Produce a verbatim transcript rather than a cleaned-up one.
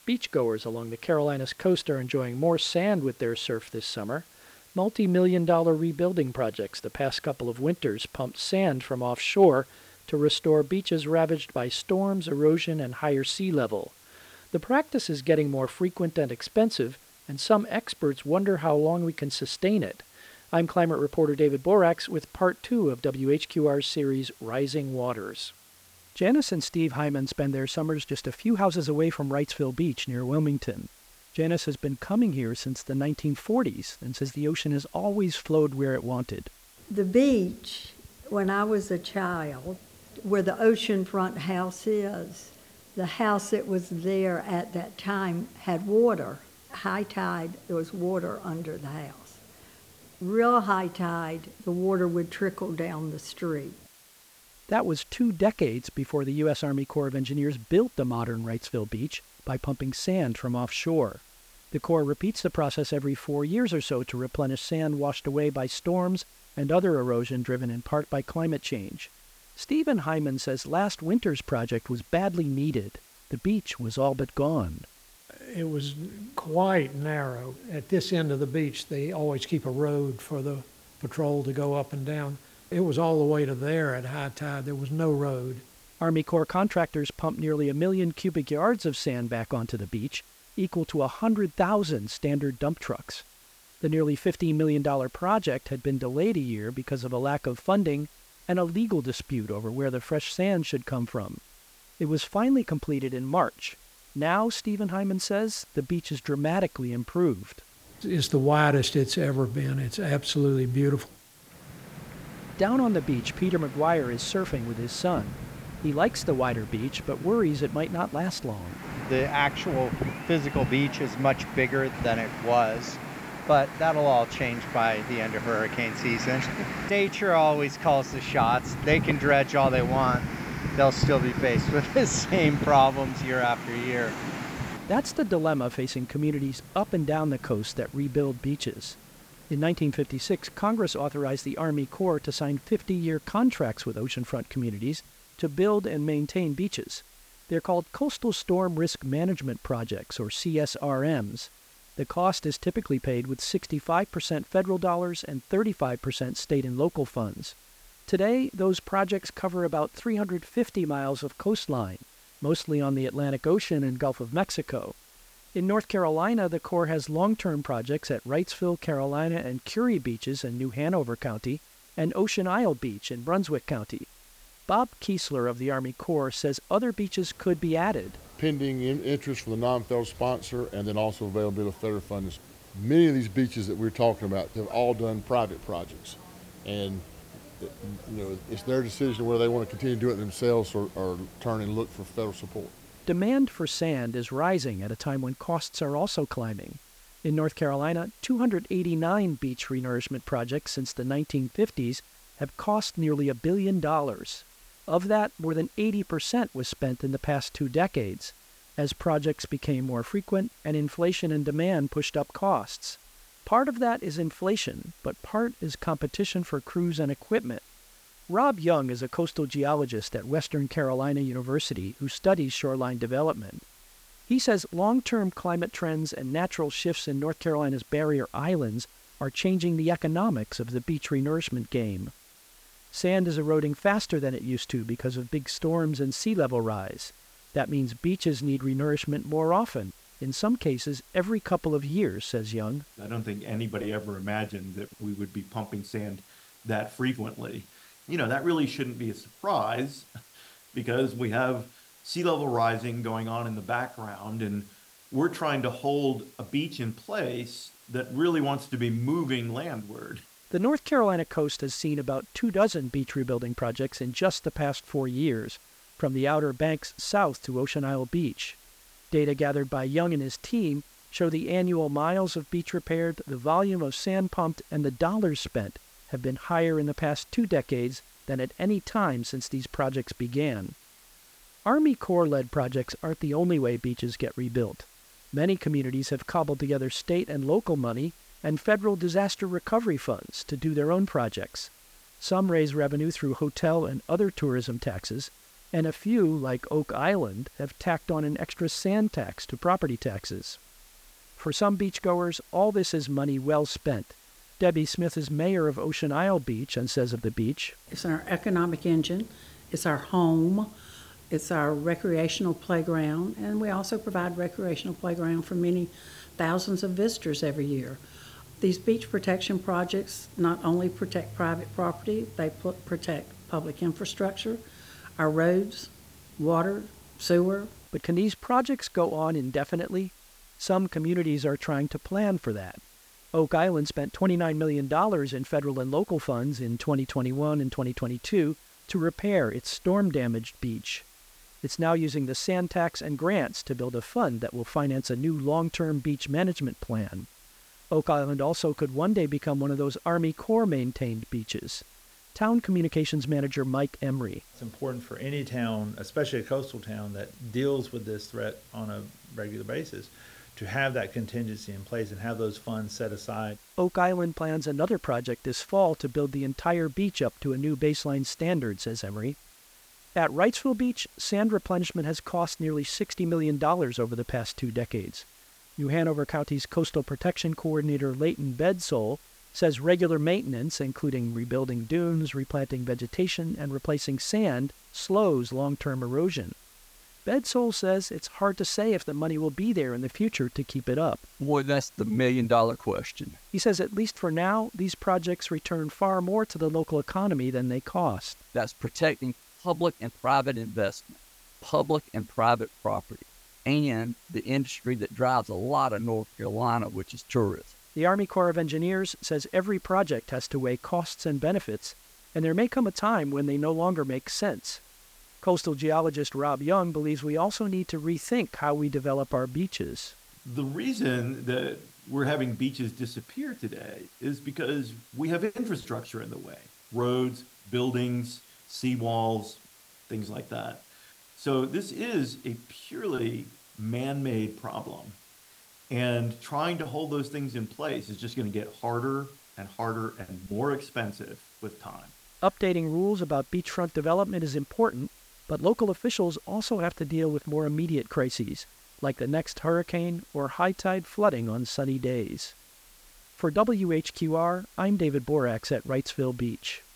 Beachgoers along the Carolinas coast are enjoying more sand with their surf this summer. Multi-million dollar rebuilding projects the past couple of winters pumped sand from offshore to restore beaches ravaged by storms, erosion, and higher sea level. The practice is getting more frequent and expensive, and some experts wonder how long we can sustain it. I'm climate reporter David Borax with part two of W H Q R's series Rising Waters. Janice and Steve Hyman spend their summers just a few houses away from Wrightsville Beach near Wilmington. Janice has been coming here since the nineteen forties and says the ocean has always flowed where it wanted. The beach, when I was a child, where the oceanfront house is, the house that was there at that time had water. High tide, there was water under the house. Real high tide, the water would trickle down the street. That was two decades before the U S Army Corps of Engineers built the modern Wrightsville Beach by pumping sand from offshore. The Corps repeats the process every four years or so to replenish sand washed away by storms and other erosion driven in part by climate change. Stephen Hyman says last winter's project was badly needed. The beach was all but gone. It was quite narrow. At this end of the beach, they always keep a road for the patrol to go up and down. It was all the way to there at high tide. There was no road. Army Corps contractors pumped nearly a million cubic yards of sand back onto the beach, equal to one hundred thousand standard dump trucks. The nearly fifteen million dollars project had been delayed a year because of a lack of funding and a legal dispute over where the fresh sand should come from. It was finally completed in March. Now, Stephen Hyman says, the beach is dramatically improved. It's the widest it's ever been. It's absolutely beautiful. Down on the beach, Peter McGuire is surfing with his son. He likes the wider beach, but worries it might not last long. The actual physical beach is much bigger than it was, but that'll all change by the end of hurricane season. Nature always calls the shots. They can dredge all they want. They'll still be faced with the same problems year after year. That's the dilemma facing communities up and down the coast that rebuild beaches. In nineteen fifty-six, Congress authorized the Army Corps to sign fifty-year contracts with oceanfront communities to build and maintain beaches. They're called Coastal Storm Risk Management Projects, or C S R Ms. The cost is typically paid with sixty-five percent federal dollars and thirty-five percent state and local funds. Today, those projects cover about three hundred fifty miles of coastline, mostly on the Atlantic Ocean and Gulf of Mexico. In North Carolina, the Corps has long-term projects at Wrightsville, Carolina, and Curie beaches in New Hanover County, and Ocean Isle Beach in Brunswick County. Bob Kiesler of the Army Corps says other beaches could be added. Pending in interest from the non-federal sponsor and then also availability of federal funds. Many of these beaches that we're talking about have all done private projects. And you know, it's their decision whether they want to continue to do it themselves or, or turn and look for federal support. Demand for sand is rising at a time when costs are also climbing. In North Carolina, two hundred eighty-nine beach renourishment projects since the nineteen fifties have cost nearly a billion dollars. Of that, more than eighty percent was spent in the past two decades, as projects became more frequent and inflation and demand pushed up costs. Part of that is inflation, but part is competition for crews and equipment. Rob Young is a coastal geologist at Western Carolina University who studies shoreline development. He says long-term climate trends and natural shifts in North Carolina's barrier islands are changing the economics of the beach renourishment game. Sand is eroding faster than it used to because of big storms and sea level rise. That means beaches need renourishment more often, in some cases every couple of years, says Young. I don't think anybody ever imagined that we would be pumping sand that frequently. You know, that really shouldn't be a surprise because we have sea level rising going on in the background, and we're trying to hold a beach in place that really wants to be moving landward. The North Carolina coast has seen about two dozen beach rebuilding projects in just the past four years, from the Outer Banks south to Ocean Isle Beach. Data gathered by Young and his team show the annual miles of beach repaired, the volume of sand pumped, and the dollars spent have been higher in the past two decades than at any time since these projects began. Army Corps-led projects aren't the only way beaches get rebuilt. Many communities have cobbled together state and local money and federal disaster recovery funds to do their own projects. Some raise revenue through hotel and other tourism taxes. And a few, like Oak Island, have tacked on an extra sand tax to property taxes. For some beachgoers, all this is money well spent. Debbie Smith is mayor of Ocean Isle Beach and says of the beach, It's our economic engine, it's our home, it's our recreational playground, and we also provide recreational playground for many thousands of visitors every year. These beach protection projects not only protect private property, they pu- protect public infrastructure, our roads, water, sewer. but can these projects go on indefinitely? Some communities are trying to plan for that. Oak Island spent twenty-nine million dollars in federal and local funds in twenty twenty-one and twenty twenty-two to repair its storm-damaged beach. It's now using the sand tax and grants to build a fund that will finance a new long-term beach management plan. Oak Island also could one day become one of those Army Corps-maintained beaches. Town Communications Manager Mike Emery. It's important for any town, especially a coastal town that deals with this threat on a regular basis, to have that contingency in place and have those funds set aside. Oak Island plans another project this fall to build the entire beach up to a new baseline standard, says Emery. At Wrightsville Beach, sand replenishment has cost nearly sixty million dollars over the past two decades. New Hanover County's Coastal Protection Coordinator Leighton Bedsole says regular maintenance, including rebuilding dunes, replanting vegetation, and replacing sand, slows long-term erosion. Bedsole says it's hard to say if the money will be there in the future to keep it up. Boy, that's the million-dollar question. He says at least for now, these projects return far more to the local economy than they cost. That's protecting public and private investment, public and private property, and the industry that drives a lot of North Carolina, which is tourism. The Army Corps of Engineers says every project has to weigh costs and benefits, and there may come a time when they no longer make sense. Coastal geologist Rob Young believes we also need to rethink how we develop our beaches. The reason that we're having beaches disappear today is because we have infrastructure in the way. Roads, buildings, seawalls, things like that. So this is a purely man-made problem. And trying to hold those things in place is just going to get harder and harder and more expensive with time. Updating rules about beachfront development is important, but local officials also have to deal with more immediate crises, like the next hurricane or high tide flooding on sunny days. For W H Q R, I'm David Borax at Wrightsville Beach.